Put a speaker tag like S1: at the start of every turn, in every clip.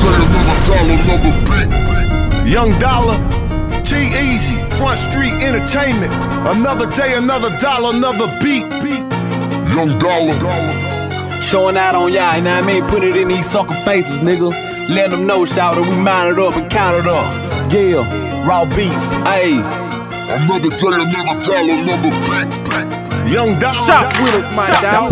S1: another beat.
S2: Young Dollar, T-Easy, Front Street Entertainment. Another day, another dollar, another beat.
S1: Young Dollar.
S3: Showing out on y'all, you know what I mean? Put it in these sucker faces, nigga. Let them know, shout it, we mount it up and count it up. Yeah, raw beats, ayy.
S1: Another day, another dollar, another beat.
S2: Young Dollar.
S3: Shop with us, my dog.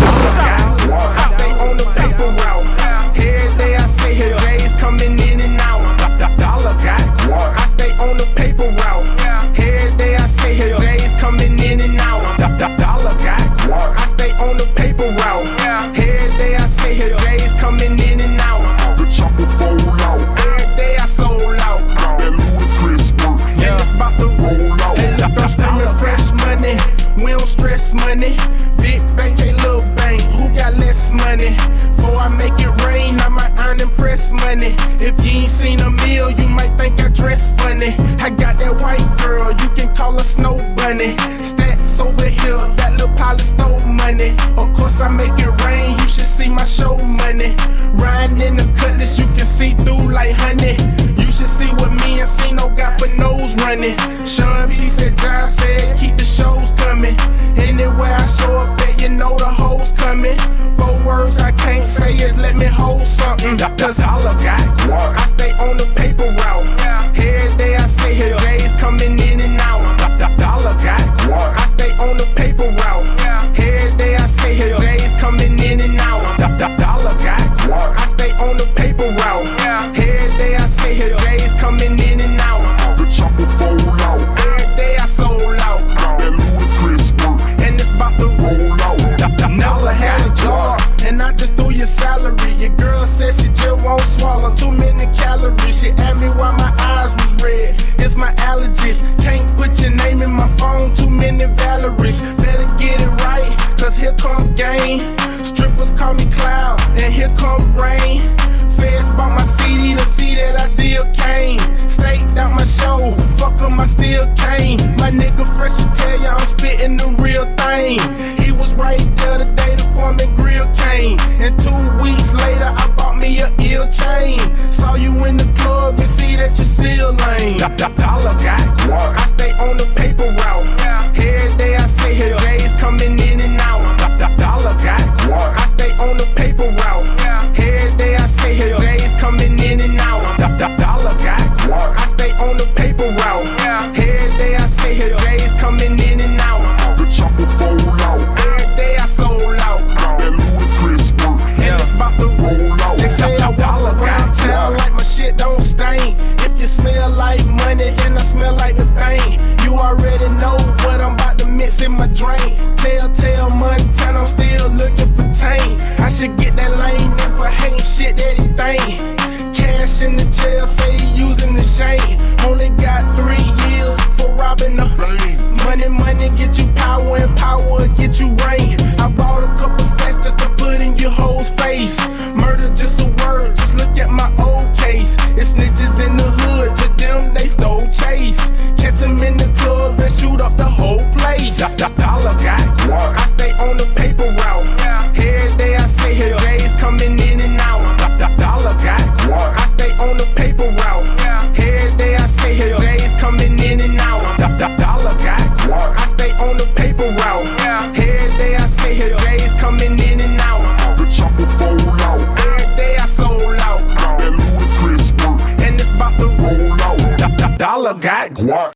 S4: I stay on the paper route. Every day I sit here, J's coming in and out. Dollar got. I stay on the paper route. Every day I sit here, J's coming in and out. Dollar got. I stay on the paper route. Every day I sit here, J's coming in and out.
S1: The chopper fall out.
S4: Every day I sold out.
S1: That ludicrous work.
S4: And it's about to roll out. Hey, look, I'm screaming fresh money. We don't stress money. Big bang, take little bang. Who got less money? Before I make it rain, I might earn and press money. If you ain't seen a meal, you might think I dress funny. I got that white girl, you can call her Snow Bunny. Stats over here, that little pile of stole money. Of course I make it rain, you should see my show money. Riding in the cutlass, you can see through like honey. You should see what me and Cino got for nose running. Sean P said, Job said, keep the shows coming. Anywhere I show up at, you know the hoes coming. 4 words I can't say is let me hold something. Cause all I got, I stay on the paper route. Every day I sit here, J's coming in and out. Dollar got, I stay on the paper route. Every day I sit here, J's coming in and out. Dollar got, I stay on the paper route. Every day I sit here, J's coming in and out.
S1: The chopper fall out.
S4: Every day I sold out.
S1: That ludicrous work.
S4: And it's about to roll out. Dollar had a job, and I just threw your salary. Your girl said she just won't swallow too many calories. She asked me why my eyes was red. It's my allergies. Can't put your name in my phone, too many Valeries. Better get it right, cause here come game. Strippers call me Cloud, and here come rain. Feds bought my CD to see that I deal came. Staked out my show, fuck 'em, I still came. My nigga fresh to tell ya I'm spitting the real thing. He was right there the day the Foreman grill came. And 2 weeks later I bought me a ill chain. Saw you in the club and see that you still lame. Dollar got, I stay on the paper route. Every day I sit here, J's coming in and out. Dollar got, I stay on the paper route. Every day I sit here, J's coming in and out. Dollar got, I stay on the paper route. Every day I sit here, J's coming in and out.
S1: The chopper fall out.
S4: Every day I sold out.
S1: That ludicrous work.
S4: And it's about to roll out. They say I walk around town like my shit don't stink. If you smell like money and I smell like the bank, you already know what I'm about to mix in my drink. Telltale Montana, I'm still looking for Tank. I should get that lane if I hate shit that he think. Cash in the jail, say he using the shame. Only got 3 years for robbing the bank. Money get you power, and power get you rank. I bought a couple stacks just to put in your hoe's face. Murder just a word, just look at my old case. It's snitches in the hood, to them they stole chase. Catch them in the club and shoot up the whole place. Dollar got, I stay on the paper route. Every day I sit here, J's coming in and out. Dollar got, I stay on the paper route. Every day I sit here, J's coming in and out. Dollar got, I stay on the paper route. Every day I sit here, J's coming in and out.
S1: The chopper fall out.
S4: Every day I sold out.
S1: That ludicrous work.
S4: And it's about to
S1: Roll out.
S4: Dollar got.